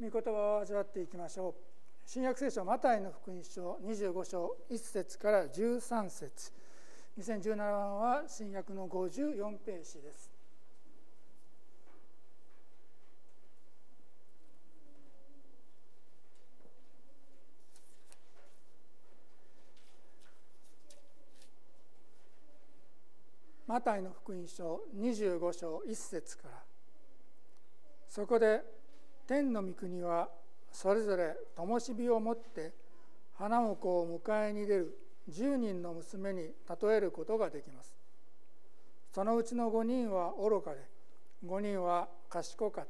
御言葉を味わっていきましょう。新約聖書マタイの福音書25章1節から13節、2017番は新約の54ページです。マタイの福音書25章1節から、そこで天の御国はそれぞれ灯火を持って花婿を迎えに出る10人の娘に例えることができます。そのうちの5人は愚かで、5人は賢かった。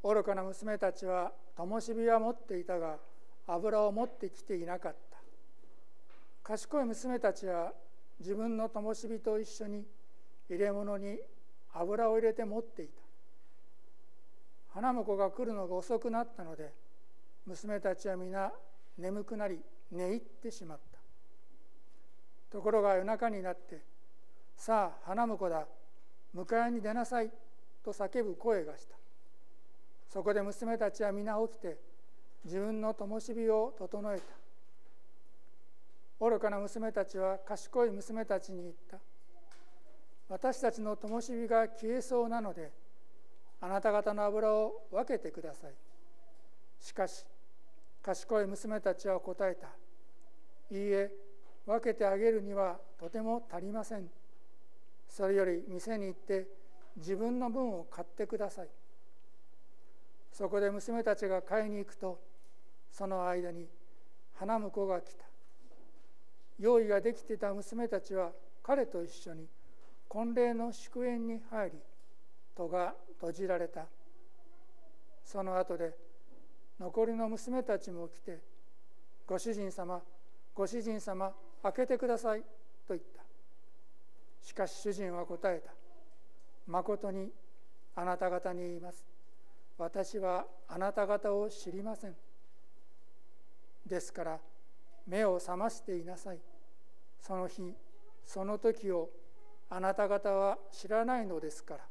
愚かな娘たちは灯火は持っていたが油を持ってきていなかった。賢い娘たちは自分の灯火と一緒に入れ物に油を入れて持っていた。花婿が来るのが遅くなったので、娘たちは皆眠くなり寝入ってしまった。ところが夜中になって、さあ花婿だ、迎えに出なさいと叫ぶ声がした。そこで娘たちは皆起きて自分の灯火を整えた。愚かな娘たちは賢い娘たちに言った。私たちの灯火が消えそうなので、あなた方の油を分けてください。しかし賢い娘たちは答えた。いいえ、分けてあげるにはとても足りません。それより店に行って自分の分を買ってください。そこで娘たちが買いに行くと、その間に花婿が来た。用意ができていた娘たちは彼と一緒に婚礼の祝宴に入り、戸が閉じられた。その後で残りの娘たちも来て、ご主人様、ご主人様、開けてくださいと言った。しかし主人は答えた。まことにあなた方に言います。私はあなた方を知りません。ですから目を覚ましていなさい。その日、その時をあなた方は知らないのですから。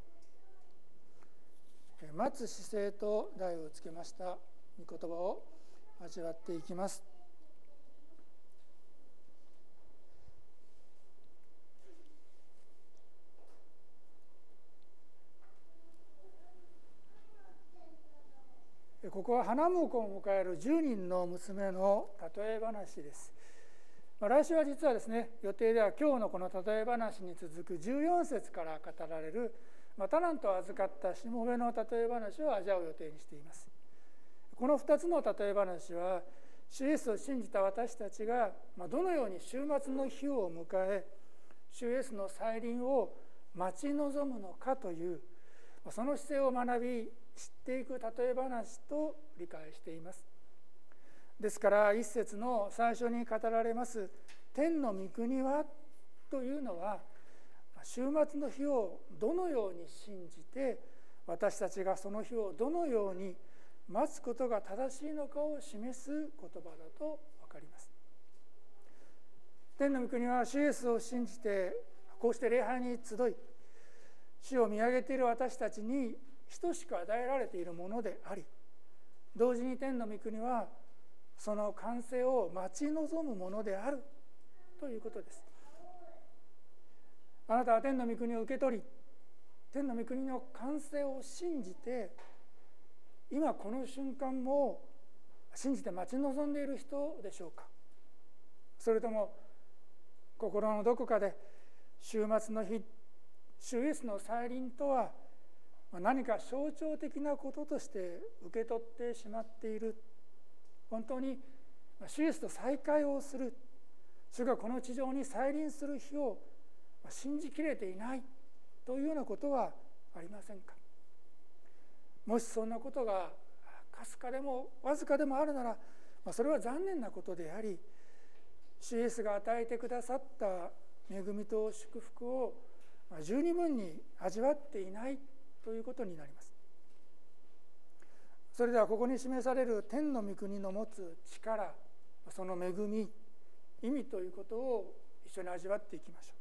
待つ姿勢と題をつけました御言葉を味わっていきます。ここは花婿を迎える10人の娘の例え話です。来週は実はですね、予定では今日のこの例え話に続く14節から語られるタラントを預かったしもべの例え話を味わう予定にしています。この2つの例え話は、主イエスを信じた私たちがどのように終末の日を迎え、主イエスの再臨を待ち望むのかという、その姿勢を学び知っていく例え話と理解しています。ですから一節の最初に語られます天の御国はというのは、終末の日をどのように信じて、私たちがその日をどのように待つことが正しいのかを示す言葉だと分かります。天の御国は主イエスを信じてこうして礼拝に集い、主を見上げている私たちに等しく与えられているものであり、同時に天の御国はその完成を待ち望むものであるということです。あなたは天の御国を受け取り、天の御国の完成を信じて、今この瞬間も信じて待ち望んでいる人でしょうか。それとも心のどこかで終末の日、主イエスの再臨とは何か象徴的なこととして受け取ってしまっている。本当に主イエスと再会をする、主がこの地上に再臨する日を信じきれていないというようなことはありませんか。もしそんなことがかすかでもわずかでもあるなら、それは残念なことであり、主イエスが与えてくださった恵みと祝福を十二分に味わっていないということになります。それではここに示される天の御国の持つ力、その恵み、意味ということを一緒に味わっていきましょう。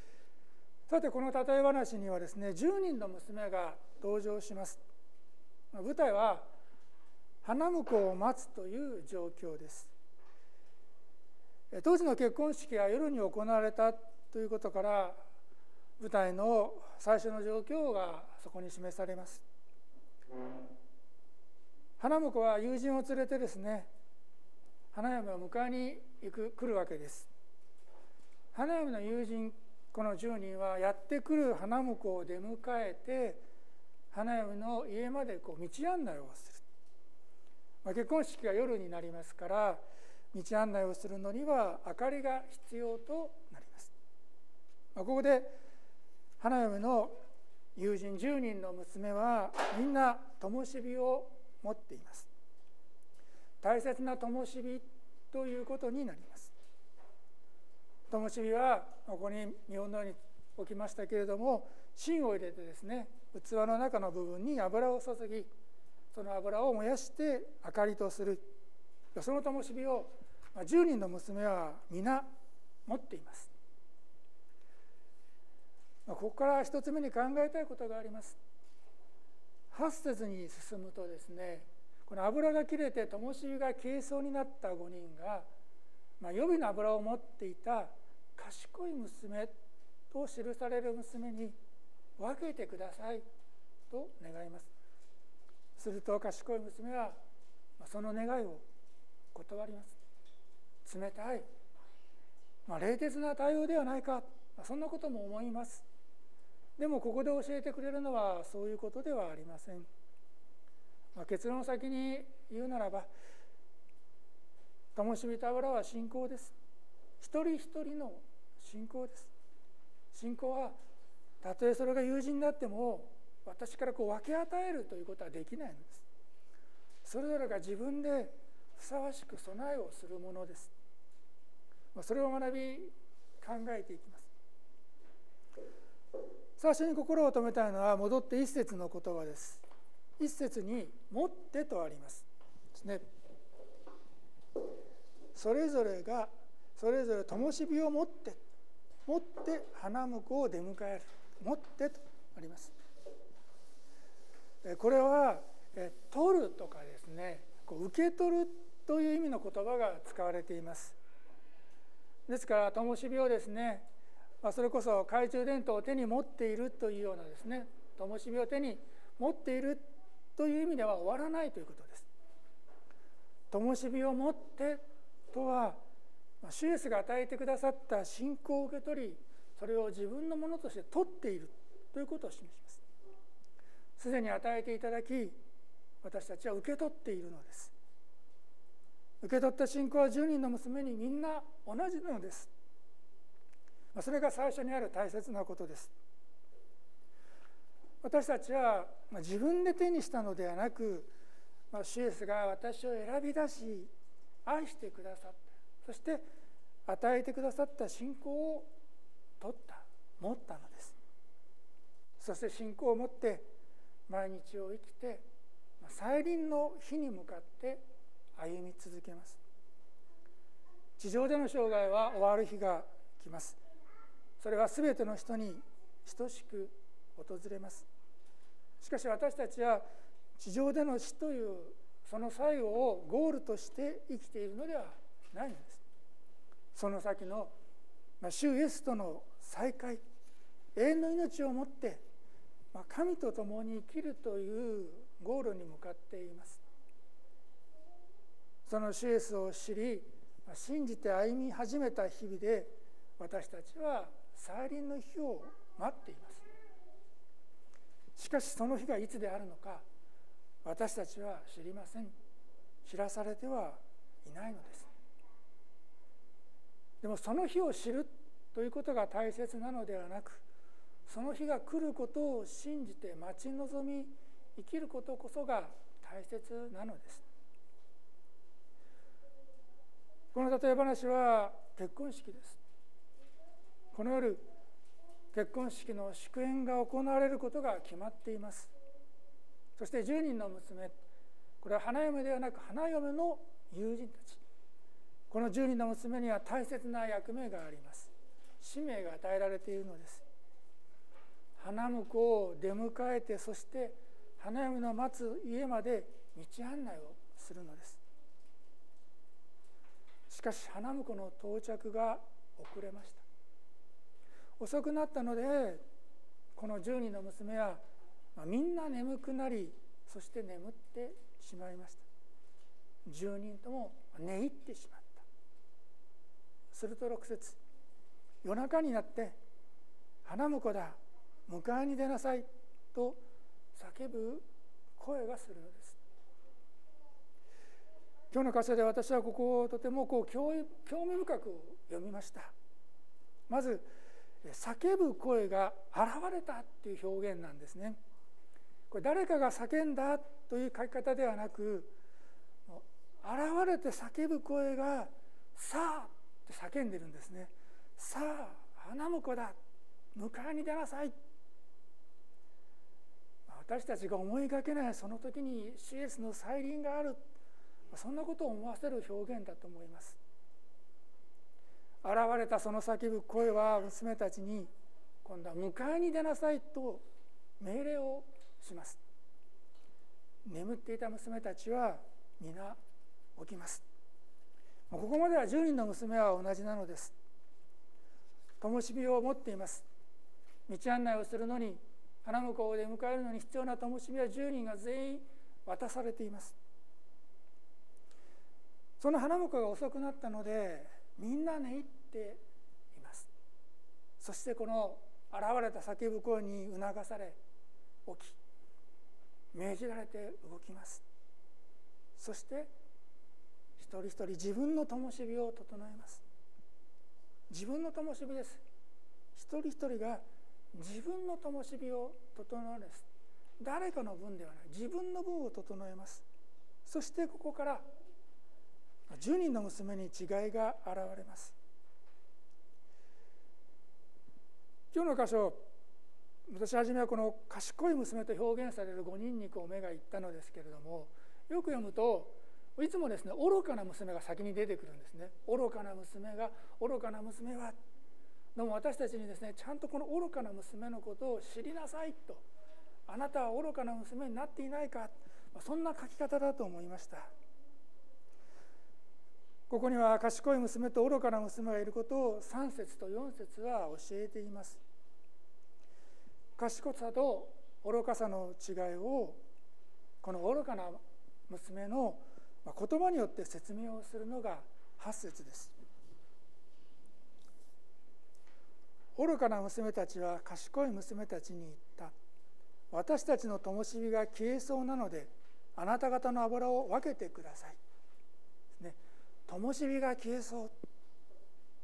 さてこの例え話にはですね、10人の娘が登場します。 舞台は花婿を待つという状況です。当時の結婚式が夜に行われたということから、舞台の最初の状況がそこに示されます。花婿は友人を連れてですね、花嫁を迎えに来るわけです。花嫁の友人、この10人はやってくる花婿を出迎えて、花嫁の家まで道案内をする。結婚式が夜になりますから、道案内をするのには明かりが必要となります。ここで花嫁の友人10人の娘はみんな灯火を持っています。大切な灯火ということになります。灯火はここに日本のように置きましたけれども、芯を入れてですね、器の中の部分に油を注ぎ、その油を燃やして明かりとする。その灯火を10人の娘は皆持っています。ここから一つ目に考えたいことがあります。8節に進むとですね、この油が切れて灯火が消えそうになった5人が、予備の油を持っていた賢い娘と記される娘に分けてくださいと願います。すると賢い娘はその願いを断ります。冷たい、冷徹な対応ではないか、そんなことも思います。でもここで教えてくれるのはそういうことではありません。結論を先に言うならば、灯火と油は信仰です。一人一人の信仰です。信仰はたとえそれが友人であっても、私から分け与えるということはできないのです。それぞれが自分でふさわしく備えをするものです。それを学び考えていきます。最初に心を留めたいのは、戻って一節の言葉です。一節に持ってとありますですね。それぞれ灯火を持って花婿を出迎える。持ってとあります。これは取るとかですね、受け取るという意味の言葉が使われています。ですから灯火をですね、それこそ懐中電灯を手に持っているというようなですね、灯火を手に持っているという意味では終わらないということです。灯火を持ってとは、主イエスが与えてくださった信仰を受け取り、それを自分のものとして取っているということを示します。すでに与えていただき、私たちは受け取っているのです。受け取った信仰は10人の娘にみんな同じなのです。それが最初にある大切なことです。私たちは自分で手にしたのではなく、主イエスが私を選び出し、愛してくださった、そして与えてくださった信仰を取った、持ったのです。そして信仰を持って毎日を生きて、再臨の日に向かって歩み続けます。地上での生涯は終わる日が来ます。それはすべての人に等しく訪れます。しかし私たちは地上での死というその最後をゴールとして生きているのではないのです。その先の主イエスとの再会、永遠の命をもって神と共に生きるというゴールに向かっています。その主イエスを知り、信じて歩み始めた日々で、私たちは再臨の日を待っています。しかしその日がいつであるのか、私たちは知りません。知らされてはいないのです。でもその日を知るということが大切なのではなく、その日が来ることを信じて待ち望み生きることこそが大切なのです。この例え話は結婚式です。この夜、結婚式の祝宴が行われることが決まっています。そして10人の娘、これは花嫁ではなく花嫁の友人たち。この10人の娘には大切な役目があります。使命が与えられているのです。花婿を出迎えて、そして花嫁の待つ家まで道案内をするのです。しかし花婿の到着が遅れました。遅くなったので、この10人の娘はみんな眠くなり、そして眠ってしまいました。10人とも寝入ってしまった。すると6節、夜中になって花婿だ、迎えに出なさいと叫ぶ声がするのです。今日の箇所で私はここをとても興味深く読みました。まず叫ぶ声が現れたという表現なんですね。これ誰かが叫んだという書き方ではなく、現れて叫ぶ声がさあって叫んでるんですね。さあ花婿だ、迎えに出なさい。私たちが思いがけないその時に主イエスの再臨がある、そんなことを思わせる表現だと思います。現れたその叫ぶ声は娘たちに今度は迎えに出なさいと命令をします。眠っていた娘たちは皆起きます。ここまでは10人の娘は同じなのです。灯火を持っています。道案内をするのに、花婿を出迎えるのに必要な灯火は10人が全員渡されています。その花婿が遅くなったのでみんな寝入っています。そしてこの現れた叫ぶ声に促され起き、命じられて動きます。そして一人一人自分の灯火を整えます。自分の灯火です。一人一人が自分の灯火を整えるんです。誰かの分ではない、自分の分を整えます。そしてここから10人の娘に違いが現れます。今日の箇所、私はじめはこの賢い娘と表現される5人に目がいったのですけれども、よく読むといつもですね、愚かな娘が先に出てくるんですね。愚かな娘が、愚かな娘は。でも私たちにですね、ちゃんとこの愚かな娘のことを知りなさいと、あなたは愚かな娘になっていないか、そんな書き方だと思いました。ここには賢い娘と愚かな娘がいることを3節と4節は教えています。賢さと愚かさの違いをこの愚かな娘の言葉によって説明をするのが8節です。愚かな娘たちは賢い娘たちに言った。私たちの灯火が消えそうなのであなた方の油を分けてください。灯火が消えそう、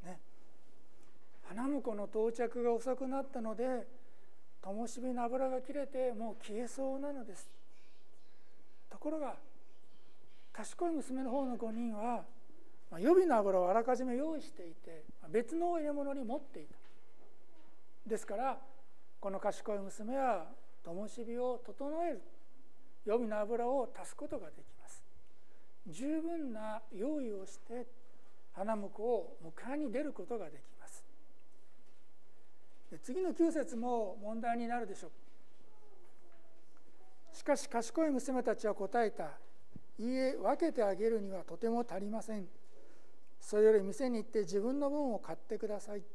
花婿の到着が遅くなったので灯火の油が切れてもう消えそうなのです。ところが賢い娘の方の5人は予備の油をあらかじめ用意していて別の入れ物に持っていた。ですからこの賢い娘は灯火を整える、予備の油を足すことができます。十分な用意をして花婿を迎えに出ることができます。で次の9節も問題になるでしょう。しかし賢い娘たちは答えた。いいえ、分けてあげるにはとても足りません。それより店に行って自分の分を買ってください。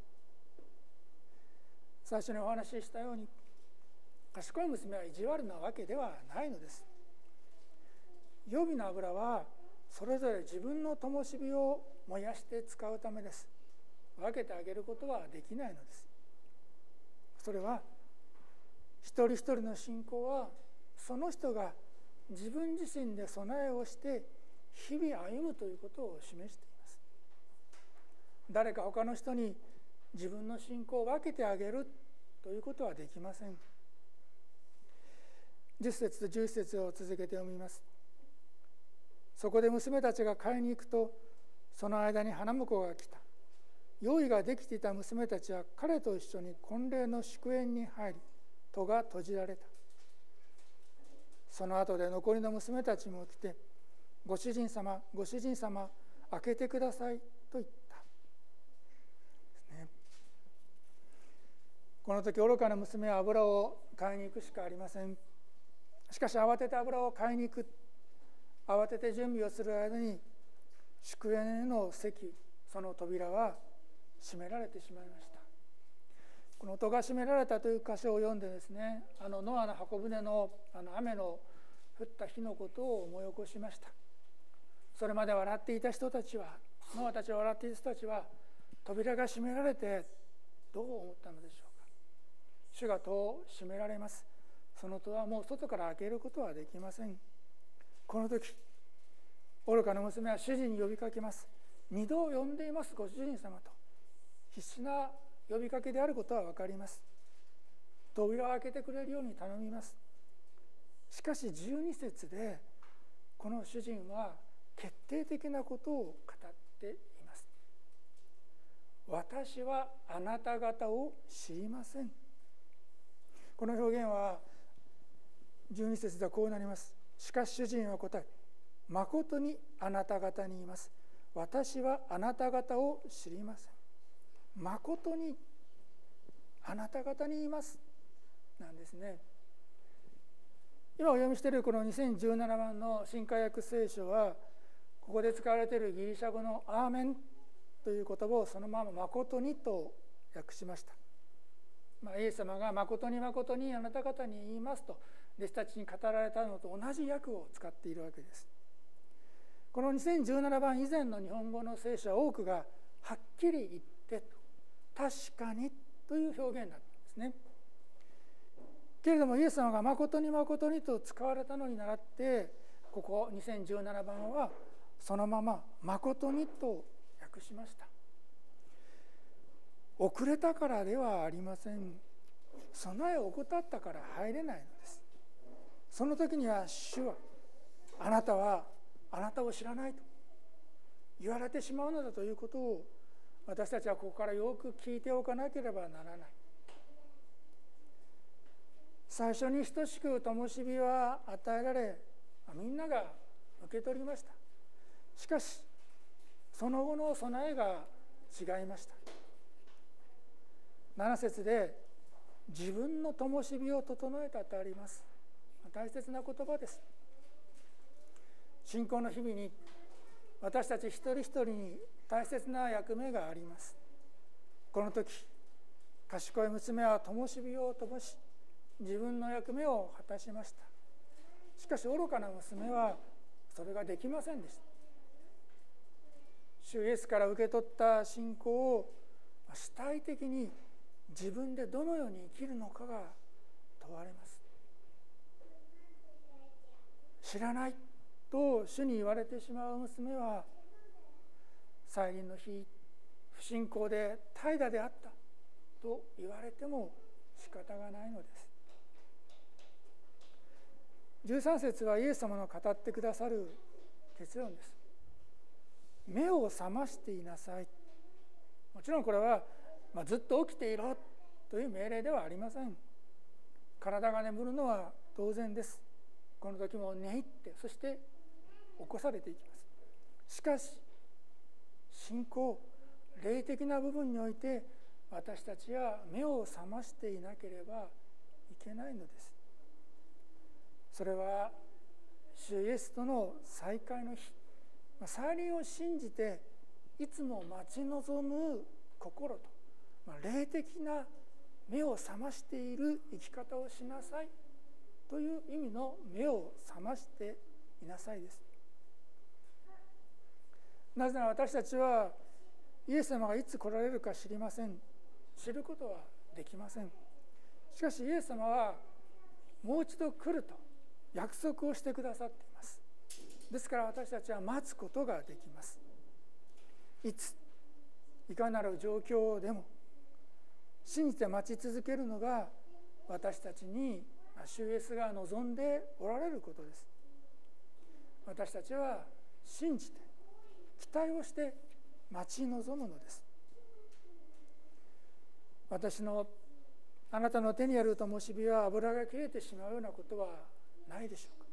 最初にお話ししたように、賢い娘は意地悪なわけではないのです。予備の油はそれぞれ自分の灯火を燃やして使うためです。分けてあげることはできないのです。それは一人一人の信仰はその人が自分自身で備えをして日々歩むということを示しています。誰か他の人に自分の信仰を分けてあげるということはできません。10節と11節を続けて読みます。そこで娘たちが買いに行くと、その間に花婿が来た。用意ができていた娘たちは彼と一緒に婚礼の祝宴に入り、戸が閉じられた。その後で残りの娘たちも来て、ご主人様、ご主人様、開けてくださいと言った。この時愚かな娘は油を買いに行くしかありません。 しかし慌てて油を買いに行く、慌てて準備をする間に祝宴への席、その扉は閉められてしまいました。この戸が閉められたという箇所を読んでですね、ノアの箱舟の雨の降った日のことを思い起こしました。それまで笑っていた人たちは、ノアたちを笑っていた人たちは、扉が閉められてどう思ったのでしょうか。主が戸を閉められます。その戸はもう外から開けることはできません。この時、愚かな娘は主人に呼びかけます。2度呼んでいます、ご主人様と。必死な呼びかけであることは分かります。扉を開けてくれるように頼みます。しかし12節でこの主人は決定的なことを語っています。私はあなた方を知りません。この表現は12節ではこうなります。しかし主人は答え、誠にあなた方に言います。私はあなた方を知りません。誠にあなた方に言いますなんですね。今お読みしているこの2017番の新海訳聖書は、ここで使われているギリシャ語のアーメンという言葉をそのまま誠にと訳しました。イエス様が誠に誠にあなた方に言いますと弟子たちに語られたのと同じ訳を使っているわけです。この2017番以前の日本語の聖書は多くがはっきり言って確かにという表現だったんですね。けれどもイエス様が誠に誠にと使われたのに倣って、ここ2017番はそのまま誠にと訳しました。遅れたからではありません。備えを怠ったから入れないのです。その時には主はあなたはあなたを知らないと言われてしまうのだということを、私たちはここからよく聞いておかなければならない。最初に等しく灯火は与えられ、みんなが受け取りました。しかしその後の備えが違いました。7節で自分の灯火を整えたとあります。大切な言葉です。信仰の日々に私たち一人一人に大切な役目があります。この時、賢い娘は灯火を灯し、自分の役目を果たしました。しかし愚かな娘はそれができませんでした。主イエスから受け取った信仰を主体的に自分でどのように生きるのかが問われます。知らないと主に言われてしまう娘は、再臨の日、不信仰で怠惰であったと言われても仕方がないのです。13節はイエス様の語ってくださる結論です。目を覚ましていなさい。もちろんこれは、ずっと起きていろという命令ではありません。体が眠るのは当然です。この時も寝入って、そして起こされていきます。しかし信仰、霊的な部分において私たちは目を覚ましていなければいけないのです。それは主イエスとの再会の日、再臨を信じていつも待ち望む心と、霊的な目を覚ましている生き方をしなさいという意味の目を覚ましていなさいです。なぜなら私たちはイエス様がいつ来られるか知りません。知ることはできません。しかしイエス様はもう一度来ると約束をしてくださっています。ですから私たちは待つことができます。いついかなる状況でも信じて待ち続けるのが私たちに主イエスが望んでおられることです。私たちは信じて期待をして待ち望むのです。あなたの手にある灯火は油が切れてしまうようなことはないでしょうか。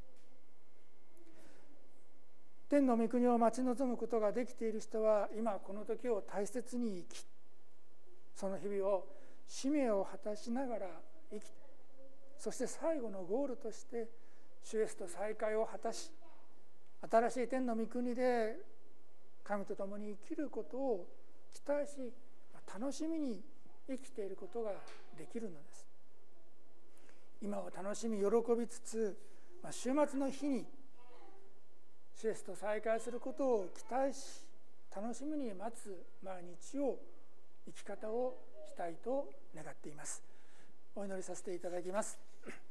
天の御国を待ち望むことができている人は今この時を大切に生き、その日々を使命を果たしながら生きて、 そして最後のゴールとして主イエスと再会を果たし、新しい天の御国で神と共に生きることを期待し、楽しみに生きていることができるのです。今を楽しみ喜びつつ、週末の日に主イエスと再会することを期待し、楽しみに待つ毎日を生き方をしたいと願っています。お祈りさせていただきます。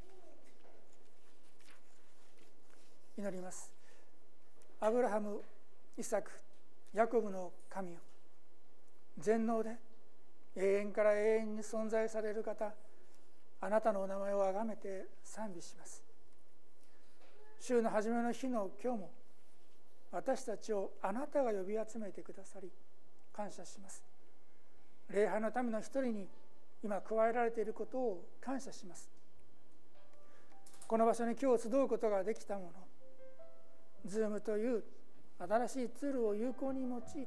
祈ります。アブラハム、イサク、ヤコブの神よ、全能で永遠から永遠に存在される方、あなたのお名前をあがめて賛美します。週の初めの日の今日も私たちをあなたが呼び集めてくださり感謝します。礼拝のための一人に今加えられていることを感謝します。この場所に今日集うことができたもの、Zoom という新しいツールを有効に用いて、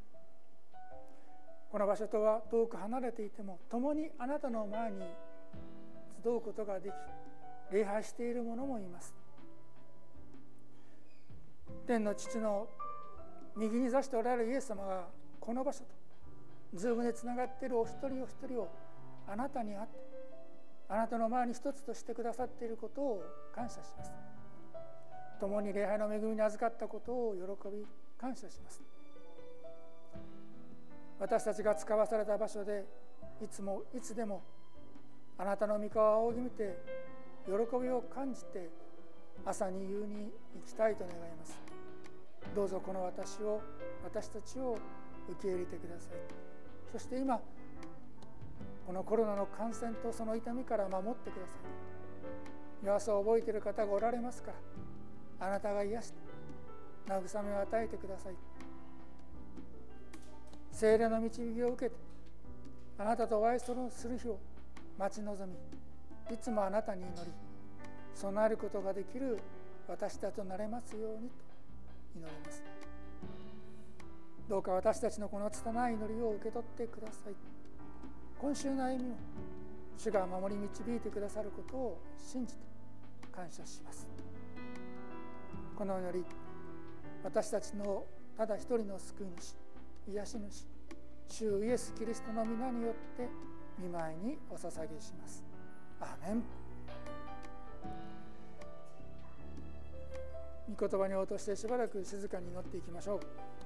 この場所とは遠く離れていても共にあなたの前に集うことができ、礼拝している者もいます。天の父の右に座しておられるイエス様がこの場所とズームでつながっているお一人お一人をあなたにあって、あなたの前に一つとしてくださっていることを感謝します。共に礼拝の恵みに預かったことを喜び感謝します。私たちが使わされた場所でいつもいつでもあなたの御顔を仰ぎ見て喜びを感じて朝に夕に生きたいと願います。どうぞこの私たちを受け入れてください。そして今このコロナの感染とその痛みから守ってください。弱さを覚えている方がおられますから、あなたが癒して慰めを与えてください。聖霊の導きを受けてあなたとお会いする日を待ち望み、いつもあなたに祈り備えることができる私たちとなれますようにと祈ります。どうか私たちのこの拙い祈りを受け取ってください。今週の歩みを主が守り導いてくださることを信じて感謝します。この祈り、私たちのただ一人の救い主、癒し主、主イエス・キリストの皆によって御前にお捧げします。アーメン。御言葉に応答してしばらく静かに祈っていきましょう。